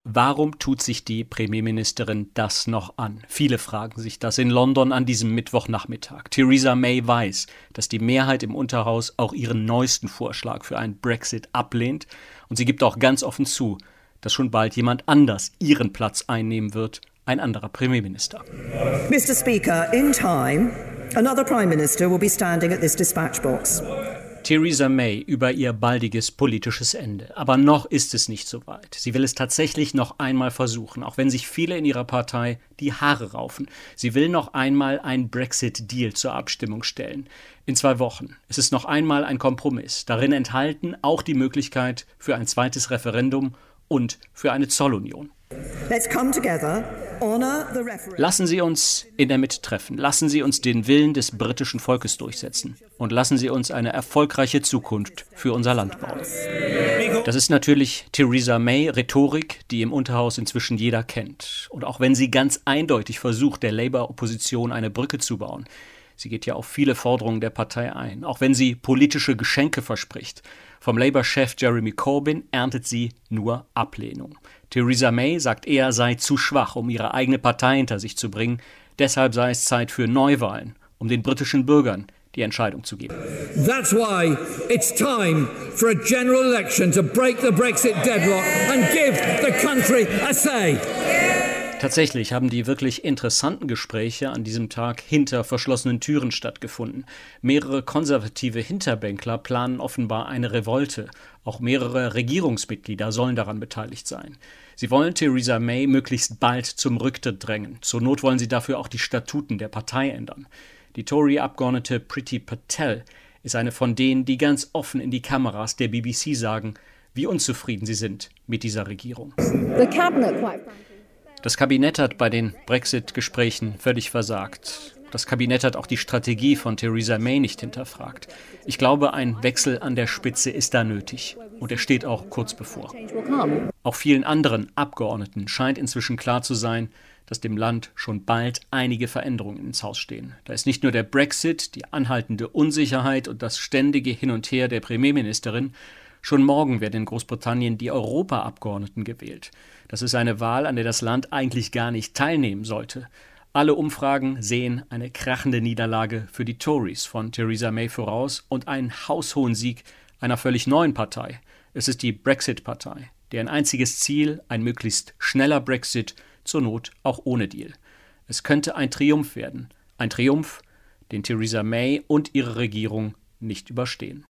Warum tut sich die Premierministerin das noch an? Viele fragen sich das in London an diesem Mittwochnachmittag. Theresa May weiß, dass die Mehrheit im Unterhaus auch ihren neuesten Vorschlag für einen Brexit ablehnt. Und sie gibt auch ganz offen zu, dass schon bald jemand anders ihren Platz einnehmen wird, ein anderer Premierminister. Mr. Speaker, in time, another Prime Minister will be standing at this dispatch box. Theresa May über ihr baldiges politisches Ende. Aber noch ist es nicht so weit. Sie will es tatsächlich noch einmal versuchen, auch wenn sich viele in ihrer Partei die Haare raufen. Sie will noch einmal einen Brexit-Deal zur Abstimmung stellen. In 2 Wochen. Es ist noch einmal ein Kompromiss. Darin enthalten auch die Möglichkeit für ein zweites Referendum und für eine Zollunion. Let's come together. Lassen Sie uns in der Mitte treffen. Lassen Sie uns den Willen des britischen Volkes durchsetzen. Und lassen Sie uns eine erfolgreiche Zukunft für unser Land bauen. Das ist natürlich Theresa May Rhetorik, die im Unterhaus inzwischen jeder kennt. Und auch wenn sie ganz eindeutig versucht, der Labour-Opposition eine Brücke zu bauen, sie geht ja auf viele Forderungen der Partei ein. Auch wenn sie politische Geschenke verspricht, vom Labour-Chef Jeremy Corbyn erntet sie nur Ablehnung. Theresa May sagt, er sei zu schwach, um ihre eigene Partei hinter sich zu bringen. Deshalb sei es Zeit für Neuwahlen, um den britischen Bürgern die Entscheidung zu geben. That's why it's time for a general election to break the Brexit deadlock and give the country a say. Tatsächlich haben die wirklich interessanten Gespräche an diesem Tag hinter verschlossenen Türen stattgefunden. Mehrere konservative Hinterbänkler planen offenbar eine Revolte. Auch mehrere Regierungsmitglieder sollen daran beteiligt sein. Sie wollen Theresa May möglichst bald zum Rücktritt drängen. Zur Not wollen sie dafür auch die Statuten der Partei ändern. Die Tory-Abgeordnete Priti Patel ist eine von denen, die ganz offen in die Kameras der BBC sagen, wie unzufrieden sie sind mit dieser Regierung. Das Kabinett hat bei den Brexit-Gesprächen völlig versagt. Das Kabinett hat auch die Strategie von Theresa May nicht hinterfragt. Ich glaube, ein Wechsel an der Spitze ist da nötig. Und er steht auch kurz bevor. Auch vielen anderen Abgeordneten scheint inzwischen klar zu sein, dass dem Land schon bald einige Veränderungen ins Haus stehen. Da ist nicht nur der Brexit, die anhaltende Unsicherheit und das ständige Hin und Her der Premierministerin. Schon morgen werden in Großbritannien die Europaabgeordneten gewählt. Das ist eine Wahl, an der das Land eigentlich gar nicht teilnehmen sollte. Alle Umfragen sehen eine krachende Niederlage für die Tories von Theresa May voraus und einen haushohen Sieg einer völlig neuen Partei. Es ist die Brexit-Partei, deren einziges Ziel ein möglichst schneller Brexit, zur Not auch ohne Deal. Es könnte ein Triumph werden. Ein Triumph, den Theresa May und ihre Regierung nicht überstehen.